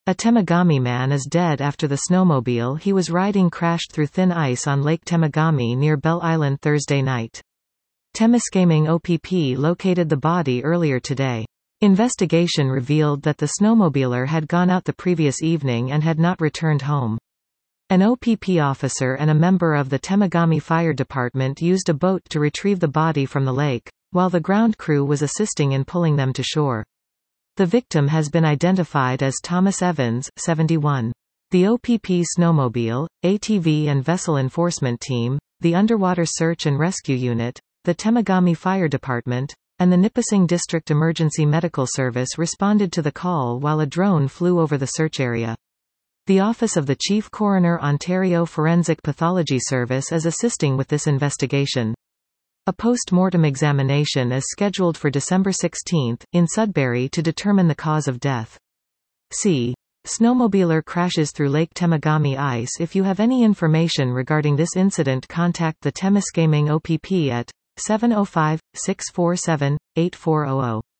A Temagami man is dead after the snowmobile he was riding crashed through thin ice on Lake Temagami near Bell Island Thursday night. Temiskaming OPP located the body earlier today. Investigation revealed that the snowmobiler had gone out the previous evening and had not returned home. An OPP officer and a member of the Temagami Fire Department used a boat to retrieve the body from the lake, while the ground crew was assisting in pulling them to shore. The victim has been identified as Thomas Evans, 71. The OPP snowmobile, ATV and vessel enforcement team, the Underwater Search and Rescue Unit, the Temagami Fire Department, and the Nipissing District Emergency Medical Service responded to the call while a drone flew over the search area. The Office of the Chief Coroner Ontario Forensic Pathology Service is assisting with this investigation. A post-mortem examination is scheduled for December 16, in Sudbury to determine the cause of death. C. Snowmobiler crashes through Lake Temagami ice. If you have any information regarding this incident, contact the Temiskaming OPP at 705-647-8400.